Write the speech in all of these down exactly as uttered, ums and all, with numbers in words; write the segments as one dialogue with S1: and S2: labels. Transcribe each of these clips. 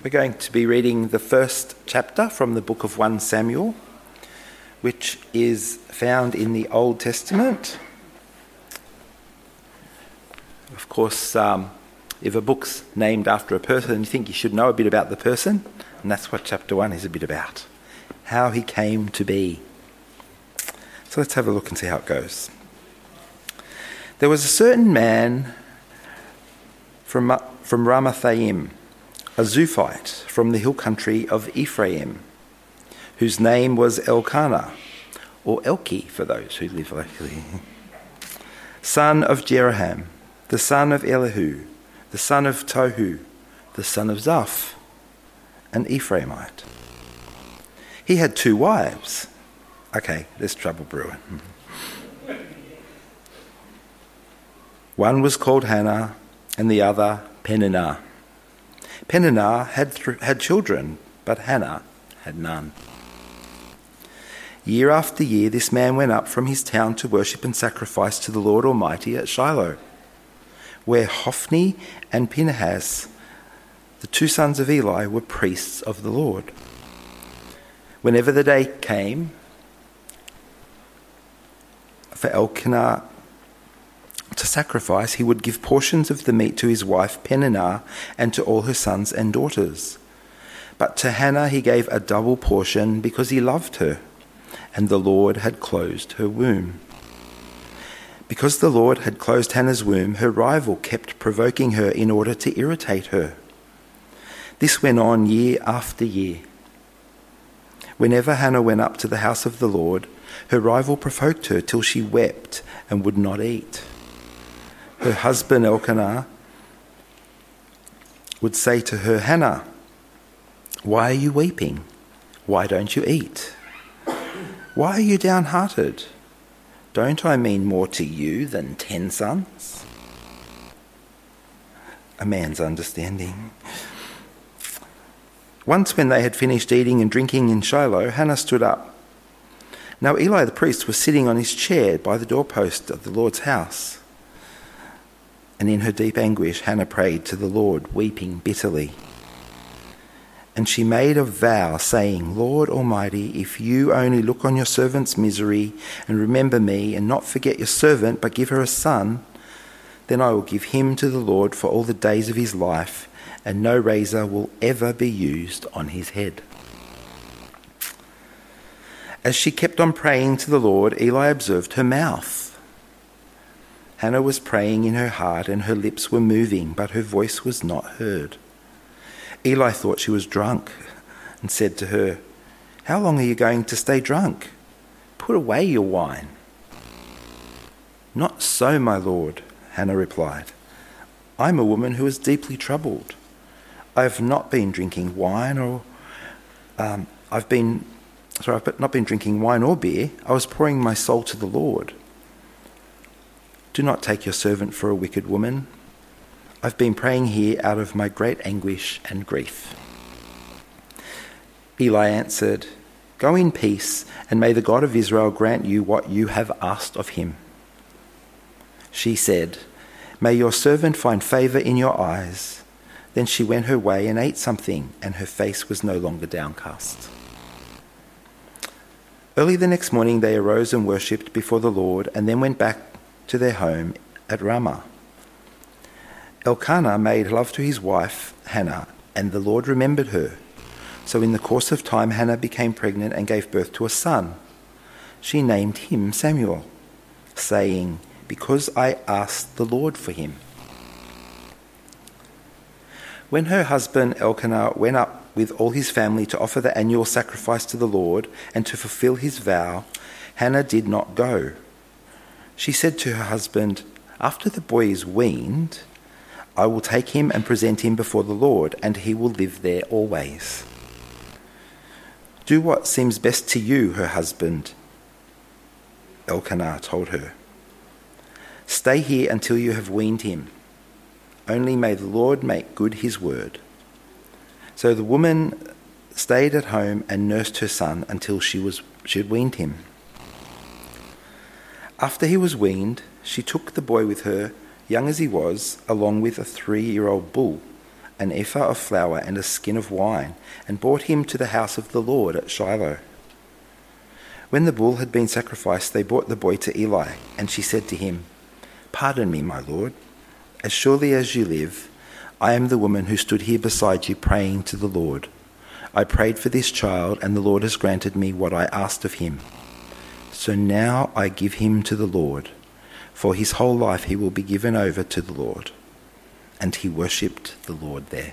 S1: We're going to be reading the first chapter from the book of First Samuel, which is found in the Old Testament. Of course, um, if a book's named after a person, you think you should know a bit about the person, and that's what chapter one is a bit about, how he came to be. So let's have a look and see how it goes. There was a certain man from, from Ramathaim, a Zuphite from the hill country of Ephraim, whose name was Elkanah, or Elki for those who live locally, son of Jeroham, the son of Elihu, the son of Tohu, the son of Zaph, an Ephraimite. He had two wives. Okay, there's trouble brewing. One was called Hannah, and the other Peninnah. Peninnah had th- had children, but Hannah had none. Year after year, this man went up from his town to worship and sacrifice to the Lord Almighty at Shiloh, where Hophni and Phinehas, the two sons of Eli, were priests of the Lord. Whenever the day came for Elkanah to sacrifice, he would give portions of the meat to his wife Peninnah and to all her sons and daughters. But to Hannah he gave a double portion because he loved her, and the Lord had closed her womb. Because the Lord had closed Hannah's womb, her rival kept provoking her in order to irritate her. This went on year after year. Whenever Hannah went up to the house of the Lord, her rival provoked her till she wept and would not eat. Her husband Elkanah would say to her, "Hannah, why are you weeping? Why don't you eat? Why are you downhearted? Don't I mean more to you than ten sons?" A man's understanding. Once when they had finished eating and drinking in Shiloh, Hannah stood up. Now Eli the priest was sitting on his chair by the doorpost of the Lord's house. And in her deep anguish, Hannah prayed to the Lord, weeping bitterly. And she made a vow, saying, "Lord Almighty, if you only look on your servant's misery and remember me, and not forget your servant, but give her a son, then I will give him to the Lord for all the days of his life, and no razor will ever be used on his head." As she kept on praying to the Lord, Eli observed her mouth. Hannah was praying in her heart, and her lips were moving, but her voice was not heard. Eli thought she was drunk and said to her, "How long are you going to stay drunk? Put away your wine." "Not so, my lord," Hannah replied. "I'm a woman who is deeply troubled. I have not been drinking wine or um, I've been sorry, I've not been drinking wine or beer. I was pouring my soul to the Lord. Do not take your servant for a wicked woman. I've been praying here out of my great anguish and grief." Eli answered, "Go in peace, and may the God of Israel grant you what you have asked of him." She said, "May your servant find favour in your eyes." Then she went her way and ate something, and her face was no longer downcast. Early the next morning they arose and worshipped before the Lord, and then went back to their home at Ramah. Elkanah made love to his wife Hannah, and the Lord remembered her. So in the course of time Hannah became pregnant and gave birth to a son. She named him Samuel, saying, "Because I asked the Lord for him." When her husband Elkanah went up with all his family to offer the annual sacrifice to the Lord and to fulfill his vow, Hannah did not go. She said to her husband, "After the boy is weaned, I will take him and present him before the Lord, and he will live there always." "Do what seems best to you," her husband Elkanah told her. "Stay here until you have weaned him. Only may the Lord make good his word." So the woman stayed at home and nursed her son until she was she had weaned him. After he was weaned, she took the boy with her, young as he was, along with a three-year-old bull, an ephah of flour and a skin of wine, and brought him to the house of the Lord at Shiloh. When the bull had been sacrificed, they brought the boy to Eli, and she said to him, "Pardon me, my lord. As surely as you live, I am the woman who stood here beside you praying to the Lord. I prayed for this child, and the Lord has granted me what I asked of him. So now I give him to the Lord. For his whole life he will be given over to the Lord." And he worshipped the Lord there.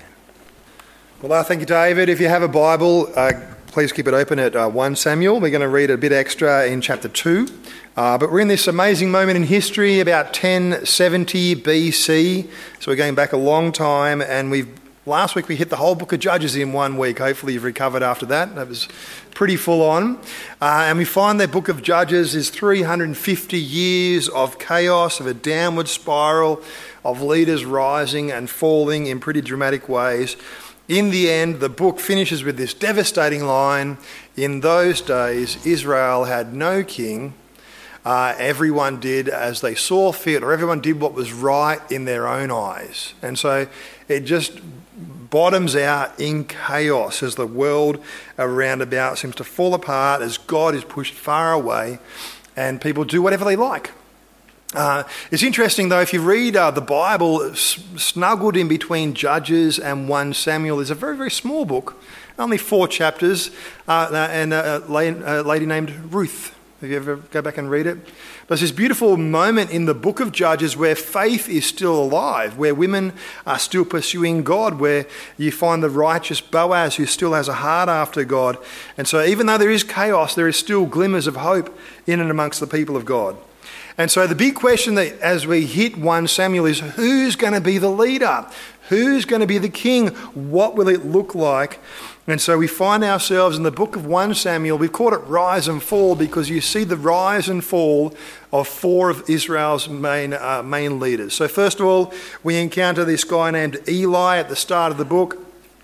S2: Well, uh, thank you, David. If you have a Bible, uh, please keep it open at uh, First Samuel. We're going to read a bit extra in chapter two. Uh, but we're in this amazing moment in history, about ten seventy B C. So we're going back a long time, and we've last week we hit the whole book of Judges in one week. Hopefully you've recovered after that. That was pretty full on. Uh, and we find that book of Judges is three hundred fifty years of chaos, of a downward spiral, of leaders rising and falling in pretty dramatic ways. In the end, the book finishes with this devastating line: in those days, Israel had no king. Uh, everyone did as they saw fit, or everyone did what was right in their own eyes. And so it just bottoms out in chaos as the world around about seems to fall apart, as God is pushed far away and people do whatever they like. Uh, it's interesting, though, if you read uh, the Bible, s- snuggled in between Judges and First Samuel is a very, very small book, only four chapters, uh, and a, a lady named Ruth. Have you ever go back and read it? There's this beautiful moment in the book of Judges where faith is still alive, where women are still pursuing God, where you find the righteous Boaz who still has a heart after God. And so even though there is chaos, there is still glimmers of hope in and amongst the people of God. And so the big question that as we hit First Samuel is, who's going to be the leader? Who's going to be the king? What will it look like? And so we find ourselves in the book of First Samuel. We've called it Rise and Fall because you see the rise and fall of four of Israel's main uh, main leaders. So first of all, we encounter this guy named Eli at the start of the book.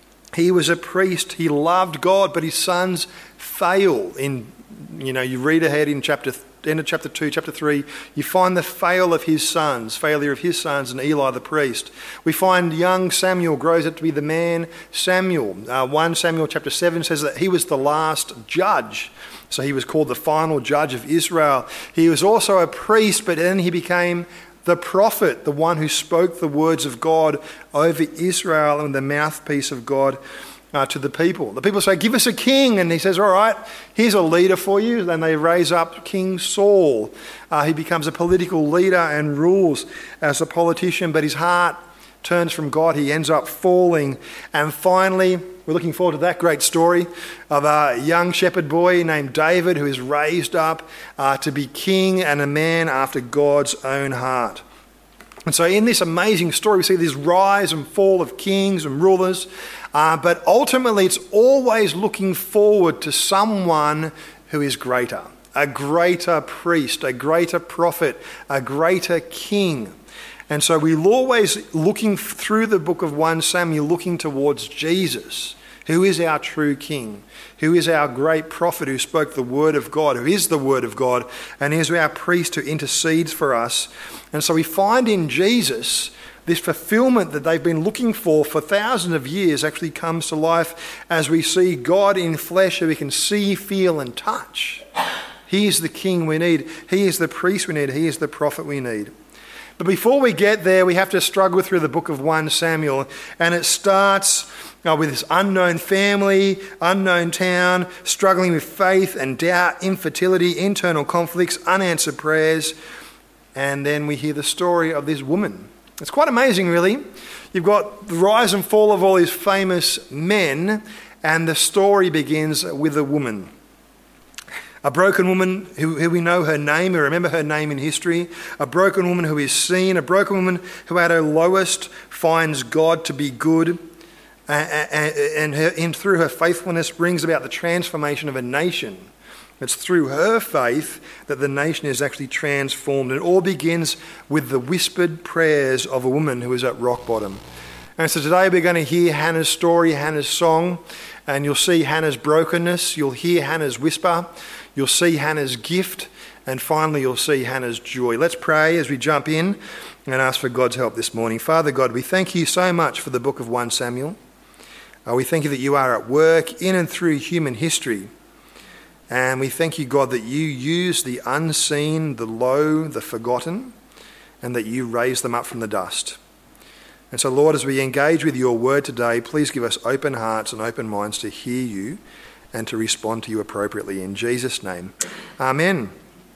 S2: He was a priest. He loved God, but his sons fail. In, you know, you read ahead in chapter end of chapter two, chapter three, you find the fail of his sons, failure of his sons and Eli the priest. We find young Samuel grows up to be the man Samuel. Uh, First Samuel chapter seven says that he was the last judge. So he was called the final judge of Israel. He was also a priest, but then he became the prophet, the one who spoke the words of God over Israel and the mouthpiece of God Uh, to the people. The people say, "Give us a king." And he says, "All right, here's a leader for you." Then they raise up King Saul. Uh, he becomes a political leader and rules as a politician, but his heart turns from God. He ends up falling. And finally, we're looking forward to that great story of a young shepherd boy named David who is raised up uh, to be king and a man after God's own heart. And so in this amazing story, we see this rise and fall of kings and rulers, uh, but ultimately it's always looking forward to someone who is greater, a greater priest, a greater prophet, a greater king. And so we're always looking through the book of First Samuel, looking towards Jesus, who is our true king, who is our great prophet who spoke the word of God, who is the word of God, and is our priest who intercedes for us. And so we find in Jesus this fulfillment that they've been looking for for thousands of years actually comes to life as we see God in flesh who we can see, feel and touch. He is the king we need. He is the priest we need. He is the prophet we need. But before we get there, we have to struggle through the book of First Samuel, and it starts uh, with this unknown family, unknown town, struggling with faith and doubt, infertility, internal conflicts, unanswered prayers, and then we hear the story of this woman. It's quite amazing, really. You've got the rise and fall of all these famous men, and the story begins with a woman. A broken woman who, who we know her name, we remember her name in history. A broken woman who is seen. A broken woman who at her lowest finds God to be good. And, and, her, and through her faithfulness brings about the transformation of a nation. It's through her faith that the nation is actually transformed. It all begins with the whispered prayers of a woman who is at rock bottom. And so today we're going to hear Hannah's story, Hannah's song, and you'll see Hannah's brokenness. You'll hear Hannah's whisper. You'll see Hannah's gift, and finally you'll see Hannah's joy. Let's pray as we jump in and ask for God's help this morning. Father God, we thank you so much for the book of First Samuel. Uh, we thank you that you are at work in and through human history. And we thank you, God, that you use the unseen, the low, the forgotten, and that you raise them up from the dust. And so, Lord, as we engage with your word today, please give us open hearts and open minds to hear you and to respond to you appropriately. In Jesus' name, amen.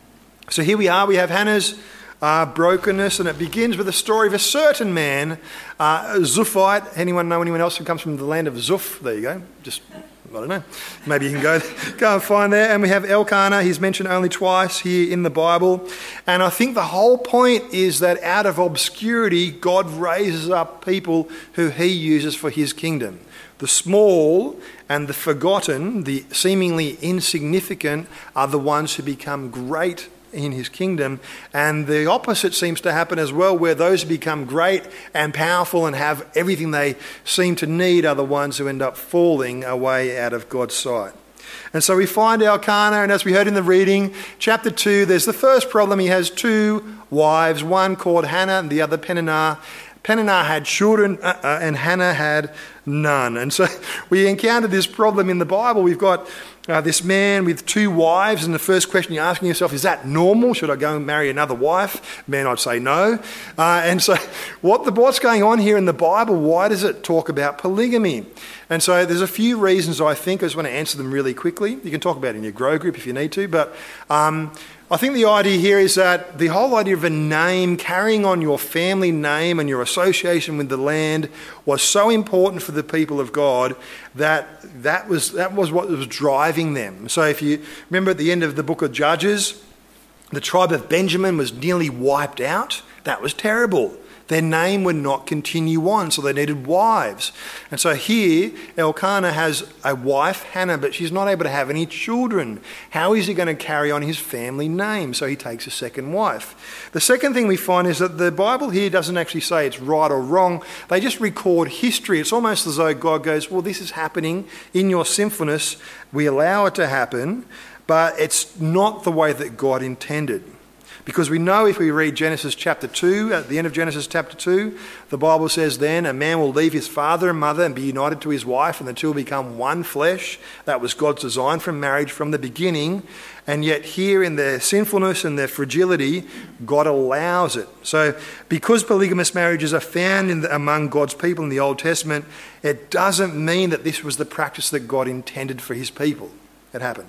S2: So here we are. We have Hannah's uh, brokenness, and it begins with a story of a certain man, uh, Zuphite. Anyone know anyone else who comes from the land of Zuph? There you go. Just... I don't know. Maybe you can go go and find there. And we have Elkanah. He's mentioned only twice here in the Bible. And I think the whole point is that out of obscurity, God raises up people who he uses for his kingdom. The small and the forgotten, the seemingly insignificant, are the ones who become great in his kingdom. And the opposite seems to happen as well, where those who become great and powerful and have everything they seem to need are the ones who end up falling away out of God's sight. And so we find Elkanah, and as we heard in the reading, chapter two, there's the first problem. He has two wives, one called Hannah and the other Peninnah. Peninnah had children uh, and Hannah had none. And so we encounter this problem in the Bible. We've got uh, this man with two wives, and the first question you're asking yourself, is that normal? Should I go and marry another wife? Man, I'd say no. Uh, and so what the, what's going on here in the Bible? Why does it talk about polygamy? And so there's a few reasons, I think. I just want to answer them really quickly. You can talk about it in your grow group if you need to, but um, I think the idea here is that the whole idea of a name, carrying on your family name and your association with the land, was so important for the people of God that that was, that was what was driving them. So if you remember at the end of the book of Judges, the tribe of Benjamin was nearly wiped out. That was terrible. Their name would not continue on, so they needed wives. And so here, Elkanah has a wife, Hannah, but she's not able to have any children. How is he going to carry on his family name? So he takes a second wife. The second thing we find is that the Bible here doesn't actually say it's right or wrong. They just record history. It's almost as though God goes, well, this is happening in your sinfulness. We allow it to happen, but it's not the way that God intended. Because we know if we read Genesis chapter two, at the end of Genesis chapter two, the Bible says then a man will leave his father and mother and be united to his wife, and the two will become one flesh. That was God's design for marriage from the beginning. And yet here in their sinfulness and their fragility, God allows it. So because polygamous marriages are found in the, among God's people in the Old Testament, it doesn't mean that this was the practice that God intended for his people. It happened.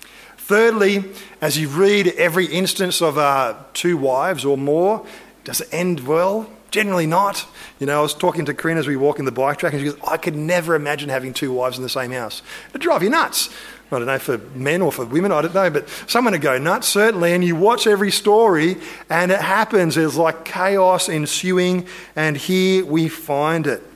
S2: Thirdly, as you read every instance of uh, two wives or more, does it end well? Generally not. You know, I was talking to Corinne as we walk in the bike track, and she goes, I could never imagine having two wives in the same house. It'd drive you nuts. I don't know, for men or for women, I don't know, but someone would go nuts, certainly. And you watch every story, and it happens. There's like chaos ensuing, and here we find it.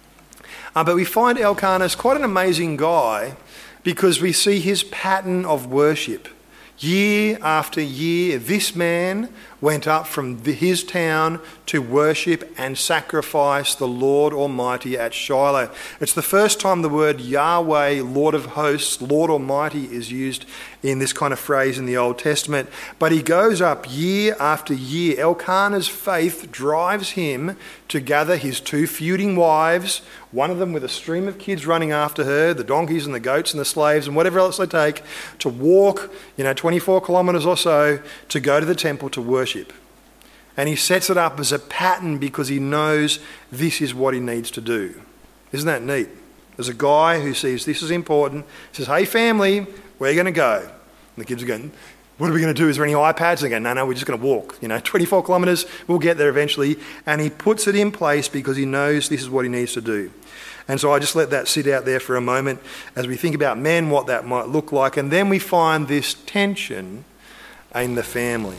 S2: Uh, but we find Elkanah's quite an amazing guy, because we see his pattern of worship. Year after year, this man went up from his town to worship and sacrifice the Lord Almighty at Shiloh. It's the first time the word Yahweh, Lord of hosts, Lord Almighty is used in this kind of phrase in the Old Testament. But he goes up year after year. Elkanah's faith drives him to gather his two feuding wives, one of them with a stream of kids running after her, the donkeys and the goats and the slaves and whatever else they take, to walk, you know, twenty-four kilometres or so to go to the temple to worship. And he sets it up as a pattern because he knows this is what he needs to do. Isn't that neat? There's a guy who sees this is important, says, hey family, where are you going to go? And the kids are going, what are we going to do? Is there any iPads? And they go, no, no, we're just going to walk. You know, twenty-four kilometres, we'll get there eventually. And he puts it in place because he knows this is what he needs to do. And so I just let that sit out there for a moment as we think about men, what that might look like. And then we find this tension in the family.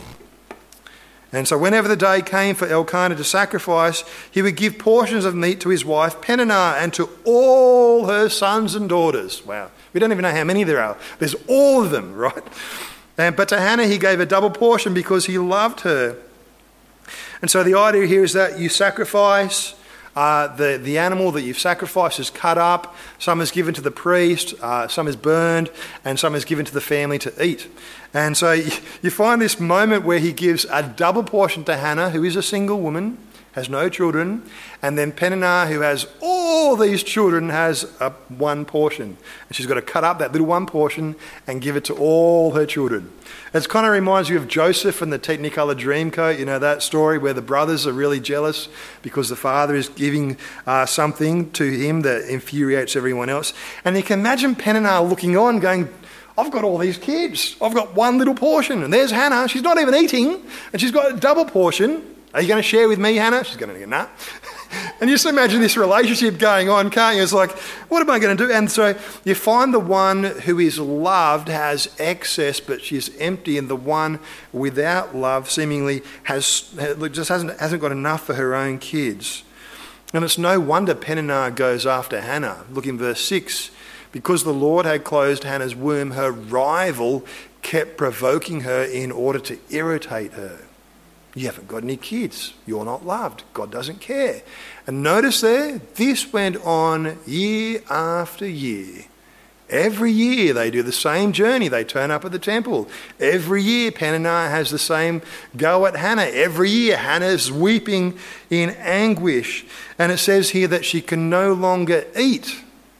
S2: And so whenever the day came for Elkanah to sacrifice, he would give portions of meat to his wife Peninnah and to all her sons and daughters. Wow, we don't even know how many there are. There's all of them, right? And, but to Hannah he gave a double portion because he loved her. And so the idea here is that you sacrifice Uh, the, the animal that you've sacrificed is cut up, some is given to the priest, uh, some is burned, and some is given to the family to eat. And so you, you find this moment where he gives a double portion to Hannah, who is a single woman, has no children, and then Peninnah, who has all these children, has a one portion. And she's got to cut up that little one portion and give it to all her children. It kind of reminds you of Joseph and the Technicolor Dreamcoat, you know, that story where the brothers are really jealous because the father is giving uh, something to him that infuriates everyone else. And you can imagine Peninnah looking on going, I've got all these kids. I've got one little portion. And there's Hannah. She's not even eating, and she's got a double portion. Are you going to share with me, Hannah? She's going to go, nah. And you just imagine this relationship going on, can't you? It's like, what am I going to do? And so you find the one who is loved has excess, but she's empty, and the one without love seemingly has just hasn't hasn't got enough for her own kids. And it's no wonder Peninnah goes after Hannah. Look in verse six. Because the Lord had closed Hannah's womb, her rival kept provoking her in order to irritate her. You haven't got any kids. You're not loved. God doesn't care. And notice there, this went on year after year. Every year they do the same journey. They turn up at the temple. Every year Peninnah has the same go at Hannah. Every year Hannah's weeping in anguish. And it says here that she can no longer eat.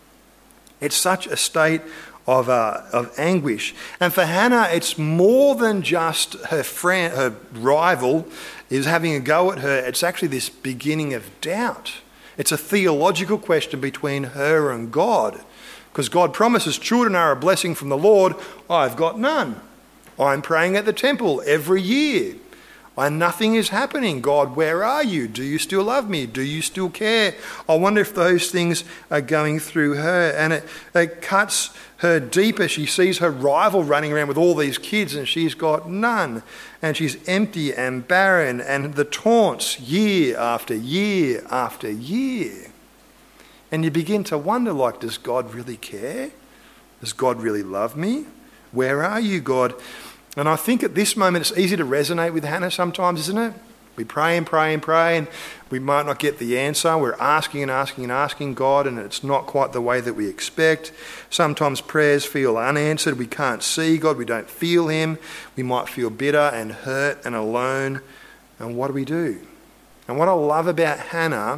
S2: It's such a state of uh, of anguish. And for Hannah, it's more than just her friend, her rival is having a go at her. It's actually this beginning of doubt. It's a theological question between her and God. Because God promises children are a blessing from the Lord. I've got none. I'm praying at the temple every year. And nothing is happening. God, where are you? Do you still love me? Do you still care? I wonder if those things are going through her. And it, it cuts her deeper. She sees her rival running around with all these kids and she's got none. And she's empty and barren. And the taunts year after year after year. And you begin to wonder, like, does God really care? Does God really love me? Where are you, God? And I think at this moment it's easy to resonate with Hannah sometimes, isn't it? We pray and pray and pray and we might not get the answer. We're asking and asking and asking God and it's not quite the way that we expect. Sometimes prayers feel unanswered. We can't see God. We don't feel him. We might feel bitter and hurt and alone. And what do we do? And what I love about Hannah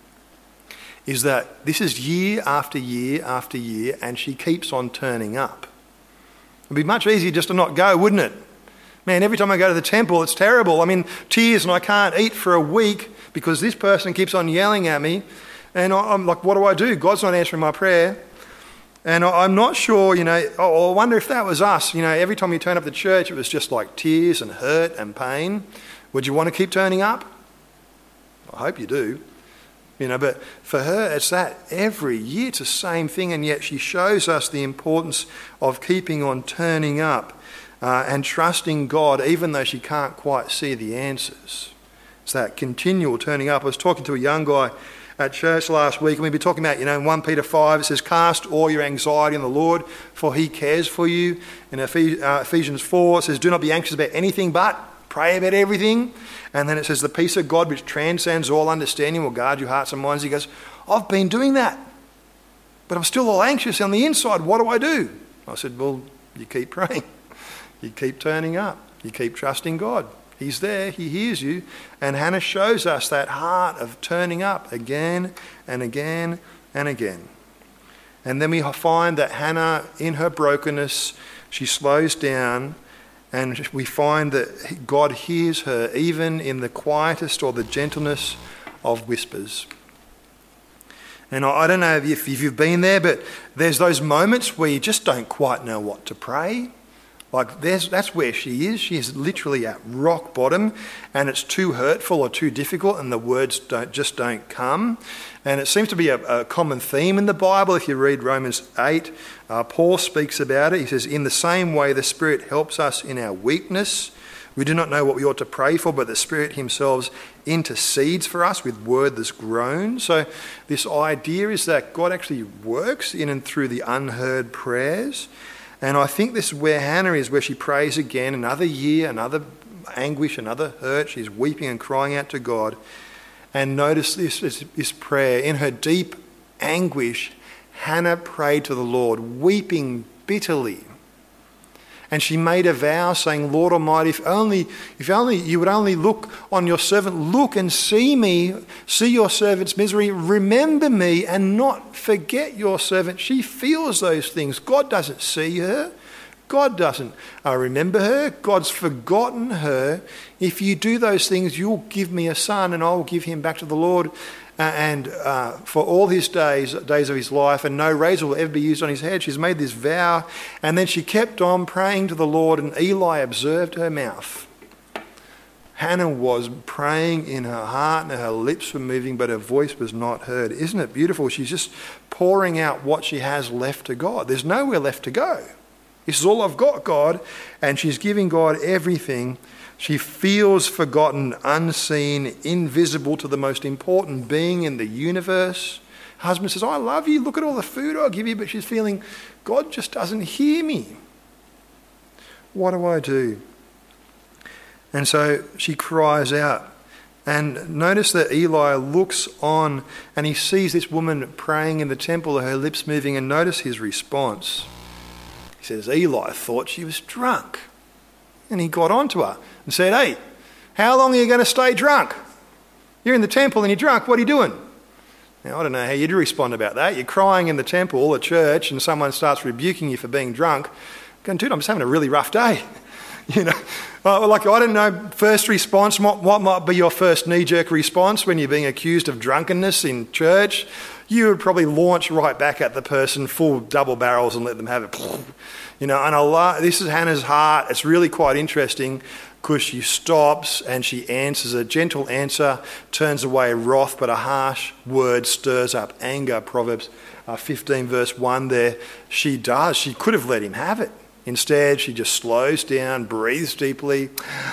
S2: is that this is year after year after year and she keeps on turning up. It'd be much easier just to not go, wouldn't it? Man, every time I go to the temple, it's terrible. I'm in tears and I can't eat for a week because this person keeps on yelling at me. And I'm like, what do I do? God's not answering my prayer. And I'm not sure, you know, oh, I wonder if that was us. You know, every time you turn up to church, it was just like tears and hurt and pain. Would you want to keep turning up? I hope you do. You know, but for her, it's that every year, it's the same thing, and yet she shows us the importance of keeping on turning up uh, and trusting God, even though she can't quite see the answers. It's that continual turning up. I was talking to a young guy at church last week, and we've been talking about, you know, in First Peter five, it says, cast all your anxiety on the Lord, for he cares for you. In Ephesians four, it says, do not be anxious about anything, but pray about everything. And then it says, the peace of God which transcends all understanding will guard your hearts and minds. He goes, I've been doing that, but I'm still all anxious on the inside. What do I do? I said, well, you keep praying. You keep turning up. You keep trusting God. He's there. He hears you. And Hannah shows us that heart of turning up again and again and again. And then we find that Hannah, in her brokenness, she slows down. And we find that God hears her even in the quietest or the gentlest of whispers. And I don't know if you've been there, but there's those moments where you just don't quite know what to pray. Like there's, that's where she is. She is literally at rock bottom and it's too hurtful or too difficult and the words don't just don't come. And it seems to be a, a common theme in the Bible. If you read Romans eight, uh, Paul speaks about it. He says, in the same way the Spirit helps us in our weakness. We do not know what we ought to pray for, but the Spirit himself intercedes for us with wordless groans. So this idea is that God actually works in and through the unheard prayers. And I think this is where Hannah is, where she prays again, another year, another anguish, another hurt. She's weeping and crying out to God. And notice this, this, this prayer. In her deep anguish, Hannah prayed to the Lord, weeping bitterly. And she made a vow saying, Lord Almighty, if only, if only you would only look on your servant, look and see me, see your servant's misery, remember me and not forget your servant. She feels those things. God doesn't see her. God doesn't uh, remember her. God's forgotten her. If you do those things, you'll give me a son and I'll give him back to the Lord. Uh, and uh, for all his days, days of his life, and no razor will ever be used on his head. She's made this vow, and then she kept on praying to the Lord, and Eli observed her mouth. Hannah was praying in her heart, and her lips were moving, but her voice was not heard. Isn't it beautiful? She's just pouring out what she has left to God. There's nowhere left to go. This is all I've got, God, and she's giving God everything. She feels forgotten, unseen, invisible to the most important being in the universe. Husband says, I love you, look at all the food I'll give you, but she's feeling, God just doesn't hear me. What do I do? And so she cries out. And notice that Eli looks on and he sees this woman praying in the temple, her lips moving, and notice his response. He says, Eli thought she was drunk. And he got onto her and said, hey, how long are you going to stay drunk? You're in the temple and you're drunk. What are you doing? Now, I don't know how you'd respond about that. You're crying in the temple or church and someone starts rebuking you for being drunk. Going, dude, I'm just having a really rough day. You know, uh, like, I don't know, first response, what, what might be your first knee-jerk response when you're being accused of drunkenness in church? You would probably launch right back at the person full double barrels and let them have it. You know, and I love, this is Hannah's heart. It's really quite interesting because she stops and she answers. A gentle answer turns away wrath, but a harsh word stirs up anger. Proverbs uh, fifteen verse one there. She does. She could have let him have it. Instead, she just slows down, breathes deeply.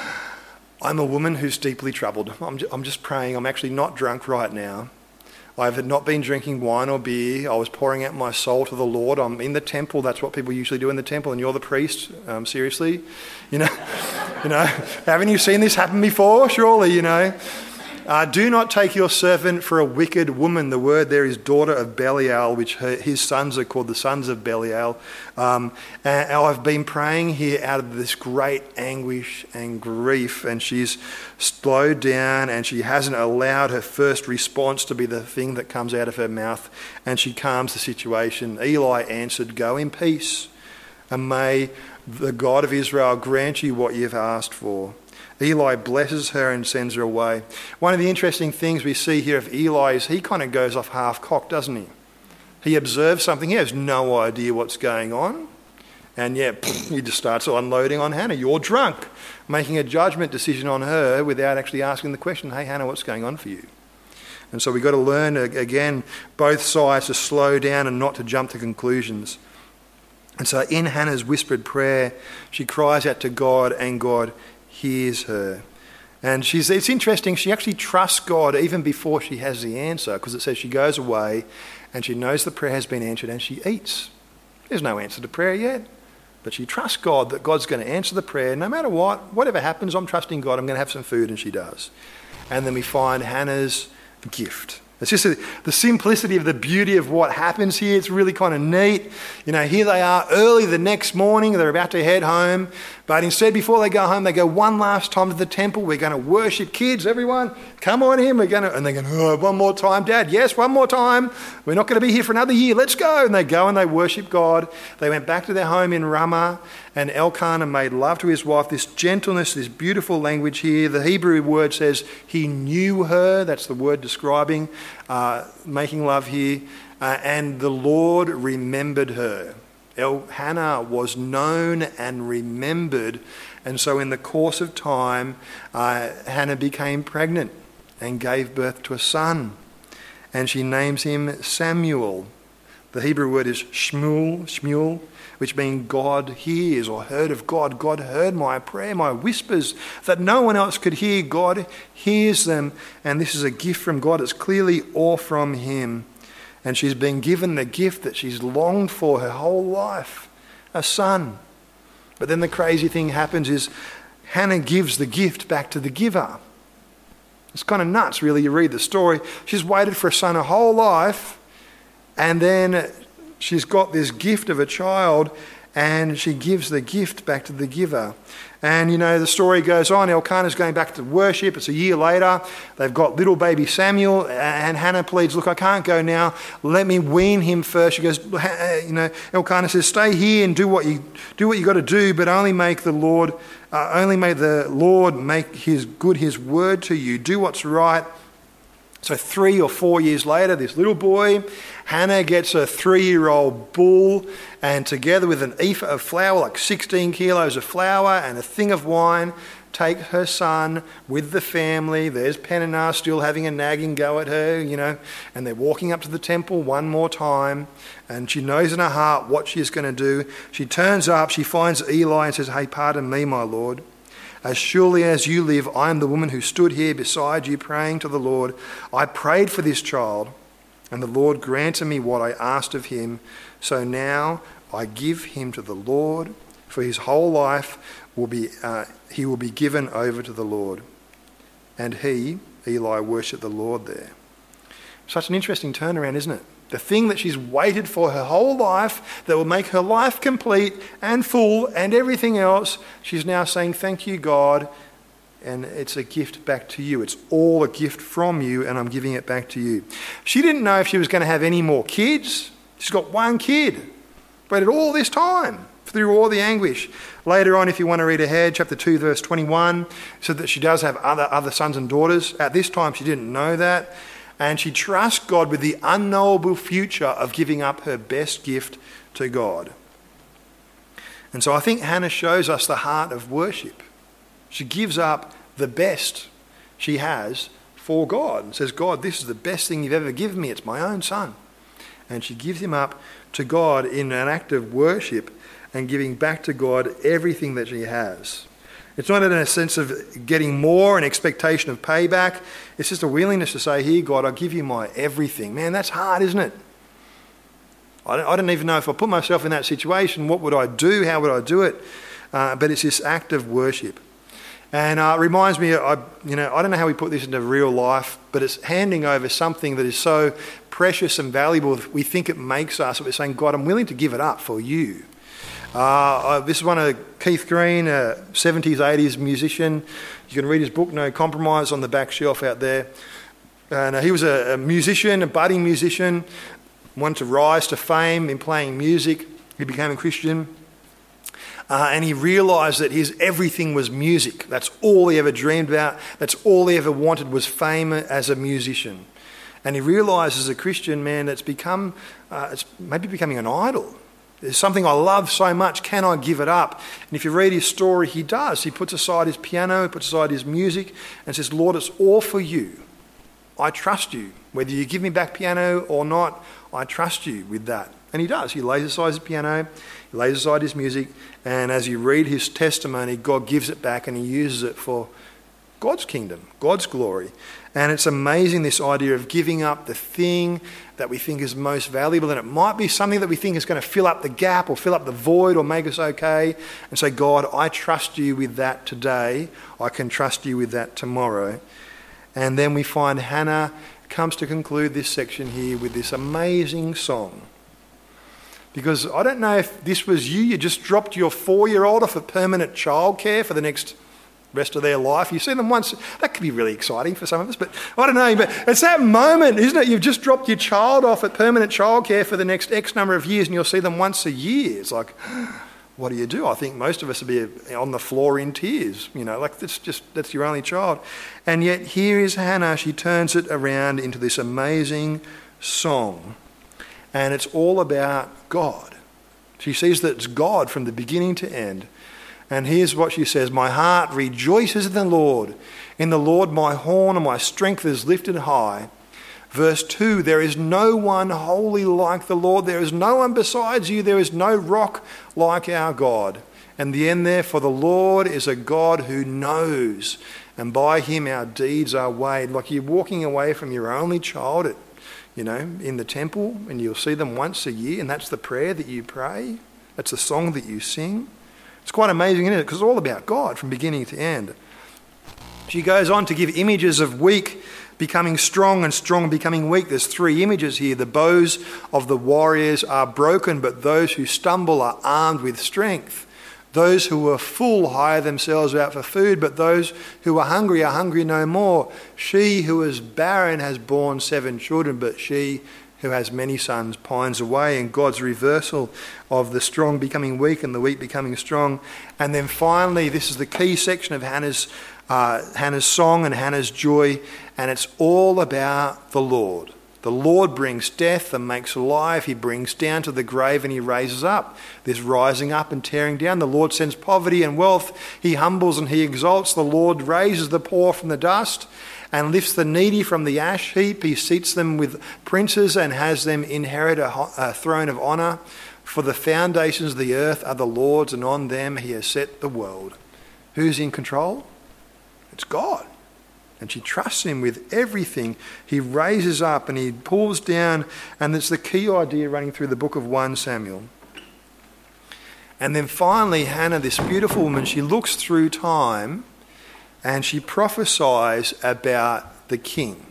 S2: I'm a woman who's deeply troubled. I'm just, I'm just praying. I'm actually not drunk right now. I have not been drinking wine or beer. I was pouring out my soul to the Lord. I'm in the temple. That's what people usually do in the temple. And you're the priest. Um, seriously, you know, you know, haven't you seen this happen before? Surely, you know. Uh, do not take your servant for a wicked woman. The word there is daughter of Belial, which her, his sons are called the sons of Belial. Um, and I've been praying here out of this great anguish and grief, and she's slowed down and she hasn't allowed her first response to be the thing that comes out of her mouth, and she calms the situation. Eli answered, go in peace, and may the God of Israel grant you what you've asked for. Eli blesses her and sends her away. One of the interesting things we see here of Eli is he kind of goes off half-cocked, doesn't he? He observes something. He has no idea what's going on. And yeah, he just starts unloading on Hannah. You're drunk. Making a judgment decision on her without actually asking the question, hey, Hannah, what's going on for you? And so we've got to learn, again, both sides to slow down and not to jump to conclusions. And so in Hannah's whispered prayer, she cries out to God, and God hears her. And she's, it's interesting, she actually trusts God even before she has the answer, because it says she goes away and she knows the prayer has been answered and she eats. There's no answer to prayer yet, but she trusts God that God's going to answer the prayer. No matter what, whatever happens, I'm trusting God, I'm going to have some food, and she does. And then we find Hannah's gift. It's just a, the simplicity of the beauty of what happens here. It's really kind of neat. You know, here they are early the next morning. They're about to head home. But instead, before they go home, they go one last time to the temple. We're going to worship. Kids, everyone, come on in. We're going to, and they're going, oh, one more time, Dad. Yes, one more time. We're not going to be here for another year. Let's go. And they go and they worship God. They went back to their home in Ramah, and Elkanah made love to his wife. This gentleness, this beautiful language here. The Hebrew word says he knew her. That's the word describing uh, making love here. Uh, and the Lord remembered her. Hannah was known and remembered, and so in the course of time, uh, Hannah became pregnant and gave birth to a son, and she names him Samuel. The Hebrew word is Shmuel, Shmuel, which means God hears or heard of God. God heard my prayer, my whispers that no one else could hear. God hears them, and this is a gift from God. It's clearly all from him. And she's been given the gift that she's longed for her whole life, a son. But then the crazy thing happens is Hannah gives the gift back to the giver. It's kind of nuts, really. You read the story. She's waited for a son her whole life, and then she's got this gift of a child, and she gives the gift back to the giver. And, you know, the story goes on. Elkanah's going back to worship. It's a year later. They've got little baby Samuel, and Hannah pleads, look, I can't go now. Let me wean him first. She goes, you know, Elkanah says, stay here and do what you do what you got to do, but only make the Lord, uh, only make the Lord make his good his word to you. Do what's right. So three or four years later, this little boy, Hannah, gets a three-year-old bull, and together with an ephah of flour, like sixteen kilos of flour and a thing of wine, takes her son with the family. There's Peninnah still having a nagging go at her, you know, and they're walking up to the temple one more time, and she knows in her heart what she's going to do. She turns up, she finds Eli and says, hey, pardon me, my Lord. As surely as you live, I am the woman who stood here beside you praying to the Lord. I prayed for this child, and the Lord granted me what I asked of him. So now I give him to the Lord, for his whole life will be uh, he will be given over to the Lord. And he, Eli, worshipped the Lord there. Such an interesting turnaround, isn't it? The thing that she's waited for her whole life, that will make her life complete and full and everything else, she's now saying, thank you, God, and it's a gift back to you. It's all a gift from you, and I'm giving it back to you. She didn't know if she was going to have any more kids. She's got one kid. Waited all this time through all the anguish. Later on, if you want to read ahead, chapter two, verse twenty-one, said that she does have other, other sons and daughters. At this time, she didn't know that. And she trusts God with the unknowable future of giving up her best gift to God. And so I think Hannah shows us the heart of worship. She gives up the best she has for God and says, God, this is the best thing you've ever given me. It's my own son. And she gives him up to God in an act of worship and giving back to God everything that she has. It's not in a sense of getting more, an expectation of payback. It's just a willingness to say, here, God, I'll give you my everything. Man, that's hard, isn't it? I don't, I don't even know if I put myself in that situation, what would I do? How would I do it? Uh, but it's this act of worship. And uh, it reminds me, I, you know, I don't know how we put this into real life, but it's handing over something that is so precious and valuable. We think it makes us. We're saying, God, I'm willing to give it up for you. Uh, this is one of Keith Green, a seventies, eighties musician. You can read his book, No Compromise, on the back shelf out there. And uh, he was a, a musician, a budding musician, wanted to rise to fame in playing music. He became a Christian. Uh, and he realised that his everything was music. That's all he ever dreamed about. That's all he ever wanted was fame as a musician. And he realised as a Christian, man, that's become, uh, it's maybe becoming an idol. There's something I love so much, can I give it up? And if you read his story, he does. He puts aside his piano, he puts aside his music and says, Lord, it's all for you. I trust you. Whether you give me back piano or not, I trust you with that. And he does. He lays aside his piano, he lays aside his music, and as you read his testimony, God gives it back and he uses it for God's kingdom, God's glory. And it's amazing, this idea of giving up the thing that we think is most valuable, and it might be something that we think is going to fill up the gap or fill up the void or make us okay, and say, God, I trust you with that today. I can trust you with that tomorrow. And then we find Hannah comes to conclude this section here with this amazing song. Because I don't know if this was you, you just dropped your four-year-old off at permanent childcare for the next rest of their life. You see them once, that could be really exciting for some of us, but I don't know, but it's that moment, isn't it? You've just dropped your child off at permanent childcare for the next X number of years and you'll see them once a year. It's like, what do you do? I think most of us would be on the floor in tears, you know, like that's just, that's your only child. And yet here is Hannah, she turns it around into this amazing song, and it's all about God. She sees that it's God from the beginning to end. And here's what she says, my heart rejoices in the Lord. In the Lord my horn and my strength is lifted high. Verse two, there is no one holy like the Lord. There is no one besides you. There is no rock like our God. And the end there, for the Lord is a God who knows. And by him our deeds are weighed. Like you're walking away from your only child at, you know, in the temple, and you'll see them once a year. And that's the prayer that you pray. That's the song that you sing. It's quite amazing, isn't it? Because it's all about God from beginning to end. She goes on to give images of weak becoming strong and strong becoming weak. There's three images here. The bows of the warriors are broken, but those who stumble are armed with strength. Those who are full hire themselves out for food, but those who are hungry are hungry no more. She who is barren has borne seven children, but she who has many sons pines away. And God's reversal of the strong becoming weak and the weak becoming strong. And then finally, this is the key section of Hannah's Uh, Hannah's song and Hannah's joy, and it's all about the Lord. The Lord brings death and makes alive. He brings down to the grave and he raises up. There's rising up and tearing down. The Lord sends poverty and wealth. He humbles and he exalts. The Lord raises the poor from the dust and lifts the needy from the ash heap. He seats them with princes and has them inherit a, a throne of honour. For the foundations of the earth are the Lord's, and on them he has set the world. Who's in control? It's God. And she trusts him with everything. He raises up and he pulls down, and it's the key idea running through the book of First Samuel. And then finally, Hannah, this beautiful woman, she looks through time and she prophesies about the king.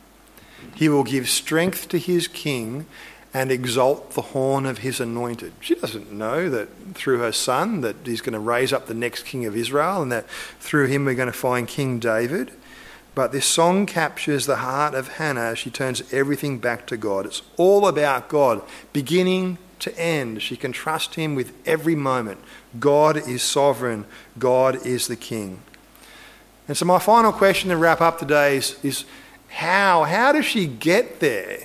S2: He will give strength to his king and exalt the horn of his anointed. She doesn't know that through her son that he's going to raise up the next king of Israel and that through him we're going to find King David. But this song captures the heart of Hannah as she turns everything back to God. It's all about God, beginning to end. She can trust him with every moment. God is sovereign. God is the king. And so my final question to wrap up today is, is how? How does she get there?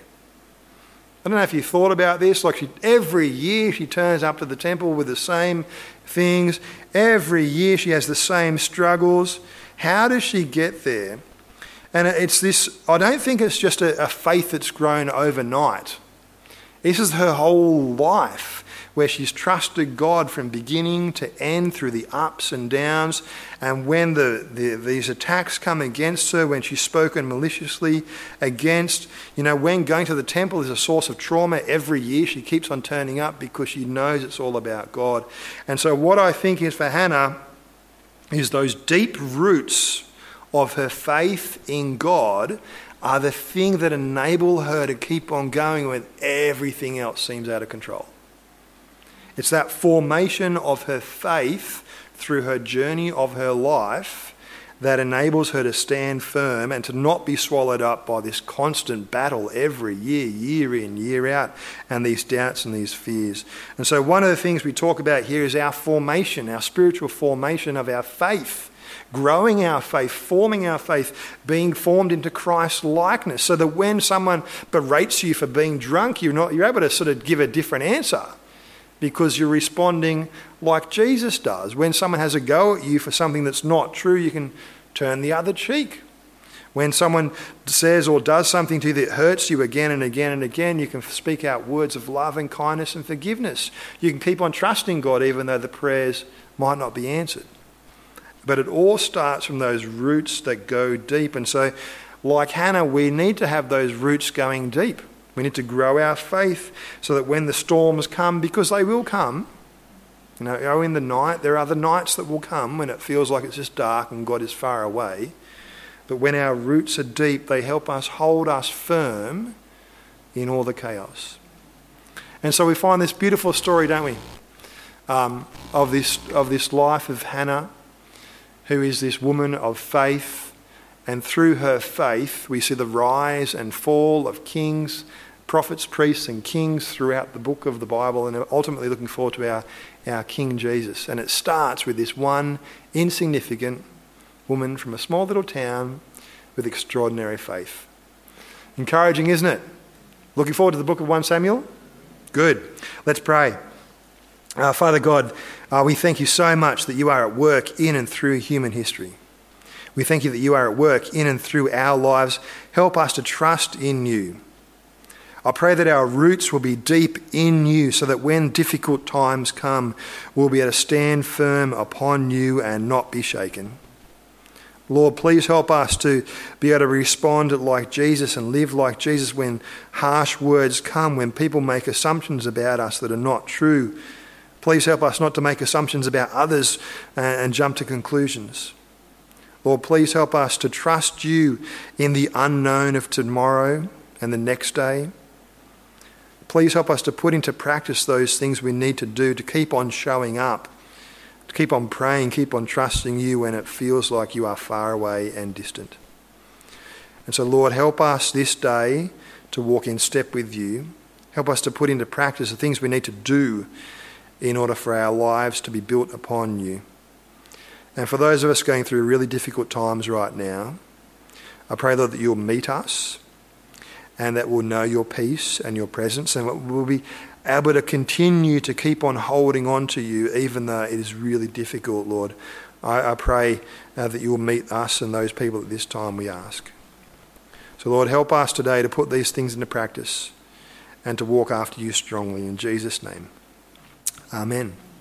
S2: I don't know if you thought about this. Like she, every year she turns up to the temple with the same things. Every year she has the same struggles. How does she get there? And it's this, I don't think it's just a, a faith that's grown overnight. This is her whole life, where she's trusted God from beginning to end through the ups and downs. And when the, the these attacks come against her, when she's spoken maliciously against, you know, when going to the temple is a source of trauma every year, she keeps on turning up because she knows it's all about God. And so what I think is for Hannah is those deep roots of her faith in God are the thing that enable her to keep on going when everything else seems out of control. It's that formation of her faith through her journey of her life that enables her to stand firm and to not be swallowed up by this constant battle every year, year in, year out, and these doubts and these fears. And so one of the things we talk about here is our formation, our spiritual formation of our faith, growing our faith, forming our faith, being formed into Christ's likeness, so that when someone berates you for being drunk, you're not, you're able to sort of give a different answer, because you're responding like Jesus does. When someone has a go at you for something that's not true, you can turn the other cheek. When someone says or does something to you that hurts you again and again and again, you can speak out words of love and kindness and forgiveness. You can keep on trusting God even though the prayers might not be answered. But it all starts from those roots that go deep. And so, like Hannah, we need to have those roots going deep. We need to grow our faith so that when the storms come, because they will come, you know, oh, in the night, there are the nights that will come when it feels like it's just dark and God is far away. But when our roots are deep, they help us hold us firm in all the chaos. And so we find this beautiful story, don't we, um, of this of this life of Hannah, who is this woman of faith. And through her faith, we see the rise and fall of kings, prophets, priests and kings throughout the book of the Bible, and ultimately looking forward to our, our King Jesus. And it starts with this one insignificant woman from a small little town with extraordinary faith. Encouraging, isn't it? Looking forward to the book of First Samuel? Good. Let's pray. Uh, Father God, uh, we thank you so much that you are at work in and through human history. We thank you that you are at work in and through our lives. Help us to trust in you. I pray that our roots will be deep in you so that when difficult times come, we'll be able to stand firm upon you and not be shaken. Lord, please help us to be able to respond like Jesus and live like Jesus when harsh words come, when people make assumptions about us that are not true. Please help us not to make assumptions about others and jump to conclusions. Lord, please help us to trust you in the unknown of tomorrow and the next day. Please help us to put into practice those things we need to do to keep on showing up, to keep on praying, keep on trusting you when it feels like you are far away and distant. And so, Lord, help us this day to walk in step with you. Help us to put into practice the things we need to do in order for our lives to be built upon you. And for those of us going through really difficult times right now, I pray, Lord, that you'll meet us and that we'll know your peace and your presence, and we'll be able to continue to keep on holding on to you even though it is really difficult, Lord. I, I pray uh, that you'll meet us and those people at this time, we ask. So, Lord, help us today to put these things into practice and to walk after you strongly. In Jesus' name, amen.